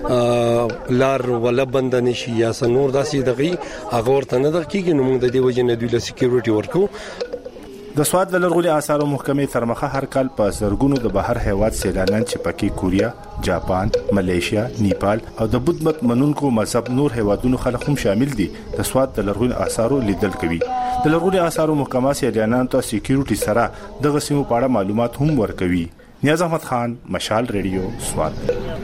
لار ولا بند نشي یا سنور داسې دغه هغه ورته نه دقیق نو مونږ د دې وجه نه دوی له سکیورټي ورکو. د سواد د لرغوني آثارو محکمې ترمخه هر کال په زرګونو د بهر هیواد سیلانیان چې پکې کوریا، جاپان، ملیشیا، نیپال او د بودھ مت منونکو مذهب نور هیوادونو خلک هم شامل دي د سواد د لرغوني آثارو لیدل کوي. د لرغوني آثارو محکمه سیلانیانو ته سکیورټي سره د غسیمو په اړه معلومات هم ورکوي. نیاز احمد خان، مشال ریډیو، سواد.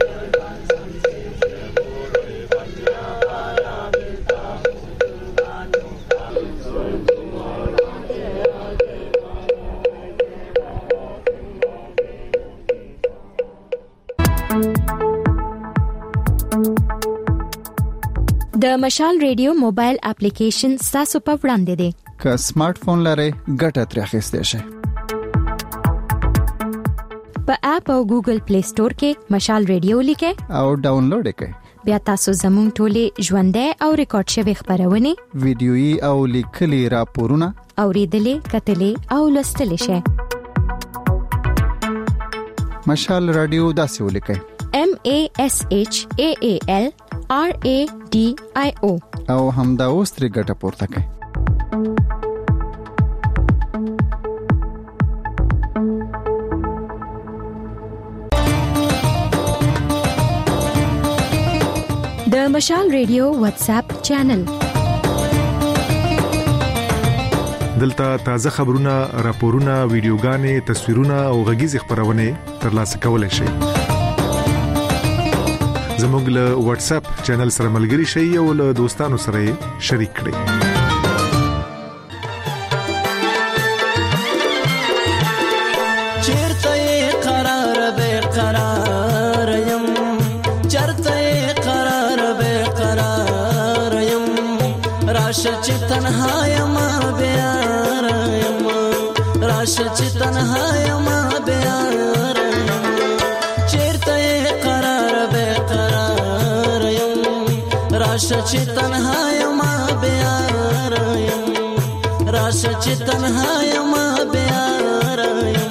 د مشال ریډیو موبایل اپلیکیشن تاسو په وړاندې دی. که سمارټ فون لرئ ګټه ترې اخیستئ شئ. په اپ او ګوګل پلی سٹور کې مشال ریډیو لیکئ او ډاونلوډ یې کړئ. بیا تاسو زموږ ټولې ژوندۍ او ریکارډ شوی خبرونه، ویډیويي او لیکلي راپورونه اوریدلې، کتلې او لوستلې شئ. مشال رادیو داسې ولیکئ: M A S H A A L R A D I O او همدا اوس ترې ګټه پورته کړئ. د مشال ریډیو واتس اپ چینل. دلته تازه خبرونه، راپورونه، ویډیوګانې، تصویرونه او غږیز خبرونه ترلاسه کولای شئ. زموږ له واتس اپ چینل سره ملګري شئ او له دوستانو سره شریک کړئ. چیرته قرار به قرار یم، چرته قرار به قرار یم، راشه چې تنها یم بیار یم، راشه چې تنها یم بیار یم. چیرته قرار به قرار یم، راشه چې تنها یم بیار یم، راشه چې تنها یم بیار یم.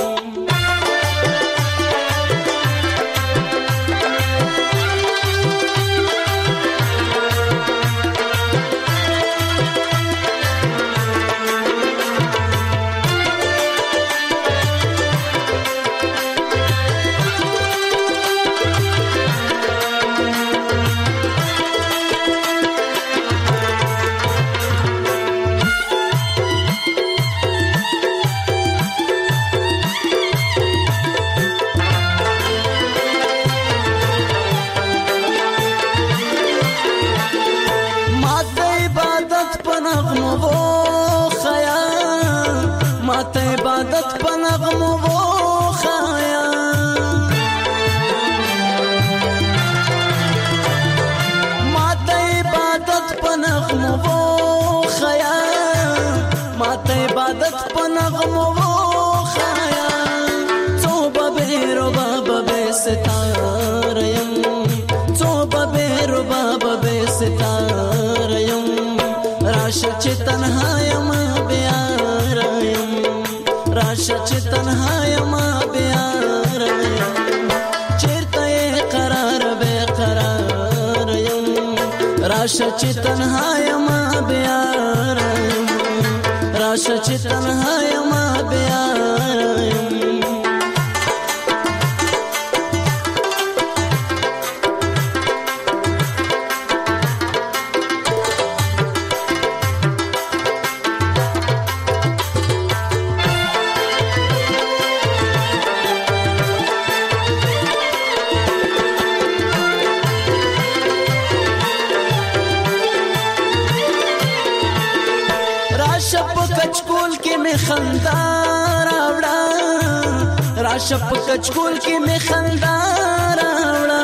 راشه چې تنها یم بیار یم، راشه چې تنها یم بیار یم. خندار اوړه راشه په کچکول کې می خندار اوړه،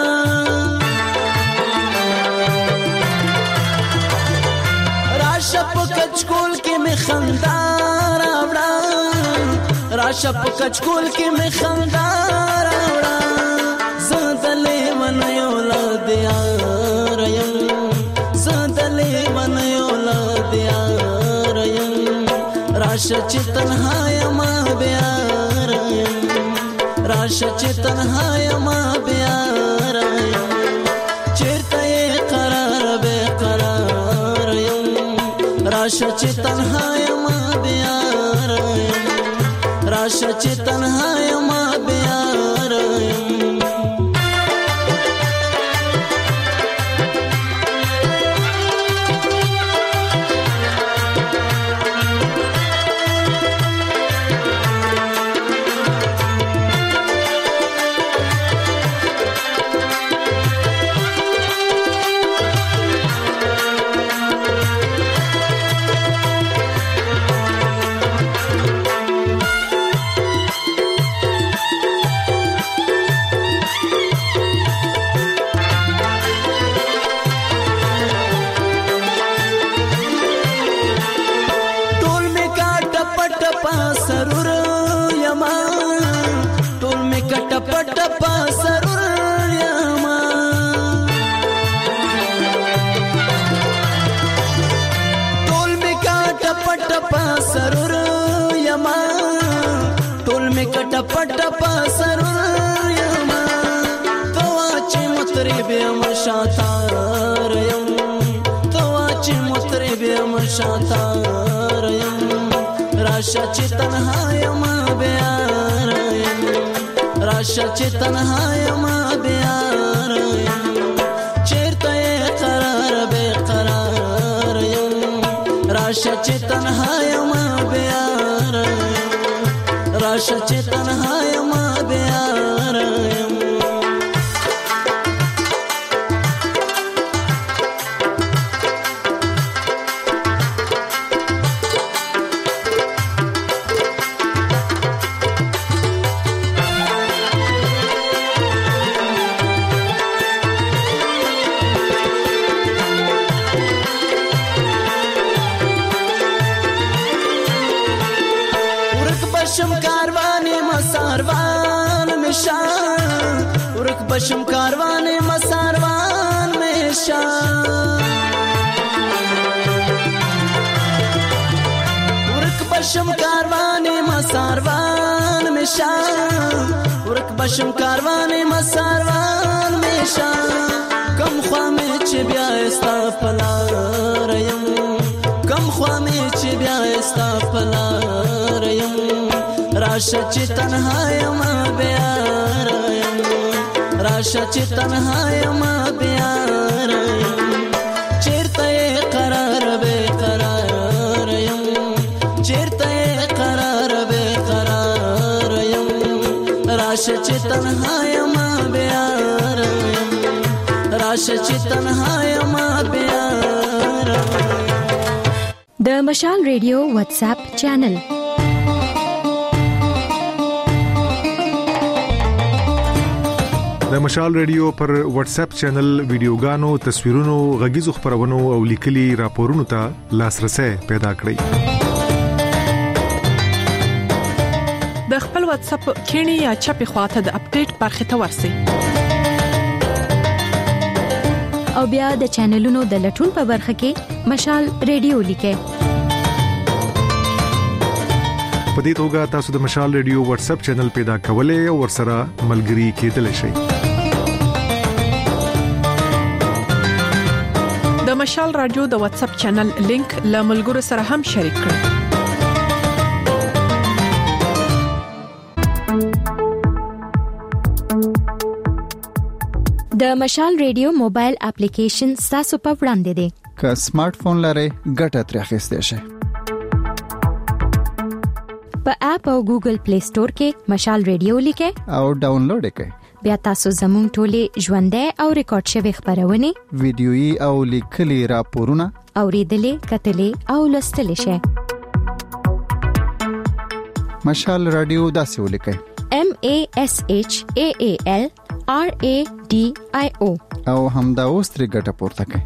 راشه په کچکول کې می خندار اوړه، راشه په کچکول کې می خندار اوړه. زندلې من یو لادیار یم، زندلې من یو لادیار یم، راشه چې تنها یم بیار یم، راشه چې تنها یم بیار یم. چیرته قرار به قرار یم، راشه چې تنها یم بیار یم. راشه چې تنها یم بیار یم پټ په سرور یم توا چې مطرب یم شاتار یم توا چې مطرب یم شاتار یم راشه چې تنها یم بیار یم راشه چې تنها یم بیار یم چیرته قرار به قرار یم راشه چې تنها یم بیار یم راشه چې تنها یم بیار یم بشم کاروان مساروان میں شان ورک بشم کاروان مساروان میں شان ورک بشم کاروان مساروان میں شان کم خوا میں چھ بیا استا پلار یم کم خوا میں چھ بیا استا پلار یم راشه چې تنها یم بیار یم راشه چې تنها یم بیار یم چیرته قرار به قرار یم چیرته قرار به قرار یم راشه چې تنها یم بیار یم راشه چې تنها یم بیار د مشال ریډیو واتس اپ چینل د مشال ریډیو پر واتس اپ چینل ویډیوګانو تصویرونو غږیزو خبرونو او لیکلي راپورونو ته لاسرسي پیدا کړئ د خپل واتس اپ کینی یا چپی خواته د اپډیټ برخه ته ورسئ او بیا د چینلونو د لټون په برخه کې مشال ریډیو لیکئ په دې توګه تاسو د مشال ریډیو واتس اپ چینل پیدا کولای او ورسره ملګري کېدلی شئ د مشال رادیو د واتس اپ چینل لینک له ملګرو سره هم شریک کړئ د مشال ریډیو موبایل اپلیکیشن تاسو په وړاندې دی که سمارټ فون لرئ ګټه ترې اخیستئ شئ په اپ او ګوګل پلی سٹور کې مشال ریډیو لیکئ او ډاونلوډ یې کړئ بیا تاسو زموږ ټولې ژوندۍ او ریکارډ شوی خبرونه ویډیويي او لیکلي راپورونه اوریدلې کتلې او لوستلې شئ مشال رادیو داسې ولیکئ M A S H A A L R A D I O او همدا اوس ترې ګټه پورته کړئ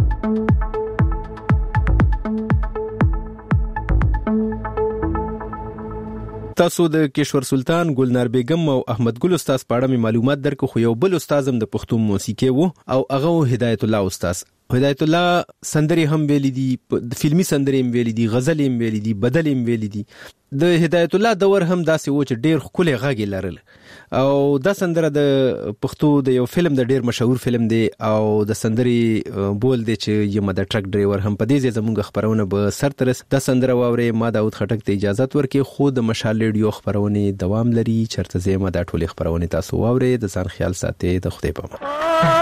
تاسو د کشور سلطان ګلنار بیگم او احمد ګل استاد په اړه معلومات درکو خو یو بل استادم د پښتو موسیقي وو او هغه هدایت الله استاد هدایت الله سندري هم ویلي دي فلمي سندري هم ویلي دي غزل هم ویلي دي بدل هم ویلي دي د هدایت الله دور هم داسې و چې ډېر خولي غاګي لرل او دا سندره د پښتو د یو فلم د ډیر مشهور فلم دی او د سندري بول دی چې یم د ټرک ډرایور هم په دې زموږ خبرونه به سر ترس د سندره واوري. ما داود خټک ته اجازه ورکړي خو د مشال ریډیو خبرونه دوام لري. چرته زما د ټولې خبرونه تاسو واوري. د ځان خیال ساتئ. د خدای په امان.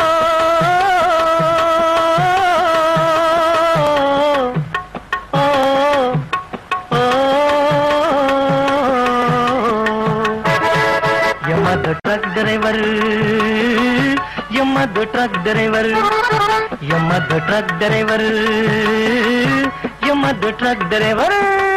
Truck driver यमद truck driver यमद truck driver यमद truck driver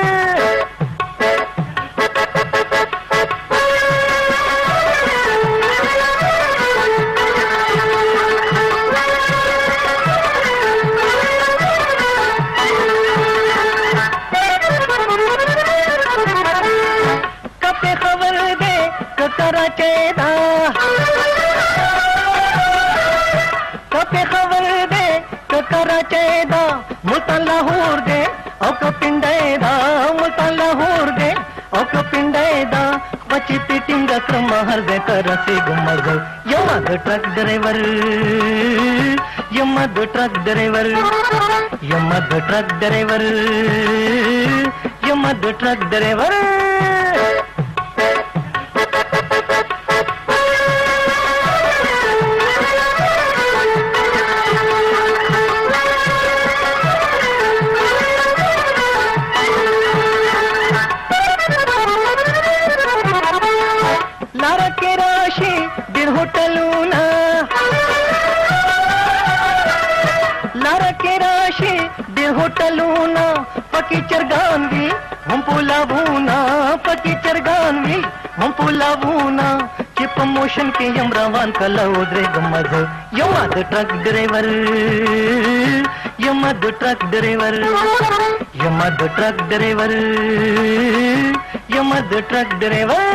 truck driver यमद truck driver यमद truck driver यमद truck driver पकी चरगानवी हम पुलावूना पकी चरगानवी हम पुलावूना कि प्रमोशन के यमरावान कला उदरे गमज यमद ट्रक ड्राइवर यमद ट्रक ड्राइवर यमद ट्रक ड्राइवर यमद ट्रक ड्राइवर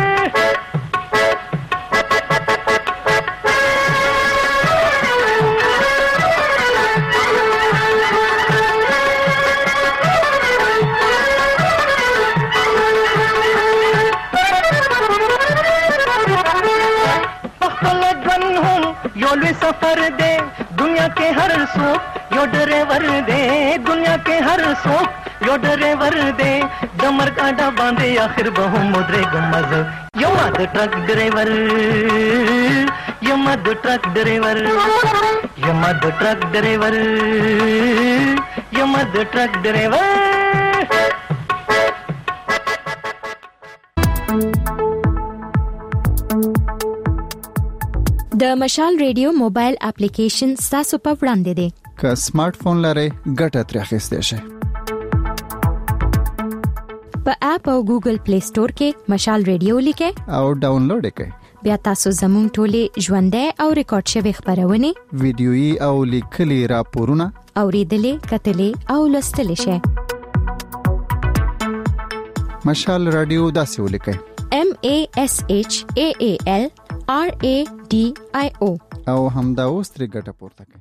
सफर दे दुनिया के हर सुख यो ड्राइवर दे दुनिया के हर सुख यो ड्राइवर दे डमर काटा बांधे आखिर बहु मुद्रे गमज यमद ट्रक ड्राइवर यमद ट्रक ड्राइवर यमद ट्रक ड्राइवर यमद truck driver د مشال ریډیو موبایل اپلیکیشن تاسو په وړاندې دی. که سمارټ فون لرئ ګټه ترې اخیستئ شئ. په اپ او ګوګل پلی سٹور کې مشال ریډیو لیکئ او ډاونلوډ یې کړئ. بیا تاسو زموږ ټولې ژوندۍ او ریکارډ شوی خبرونه ویډیويي او لیکلي راپورونه اوریدلې کتلې او لوستلې شئ. مشال ریډیو داسې ولیکئ M A S H A A L R A D I O او همدا اوس ترې ګټه پورته کړئ.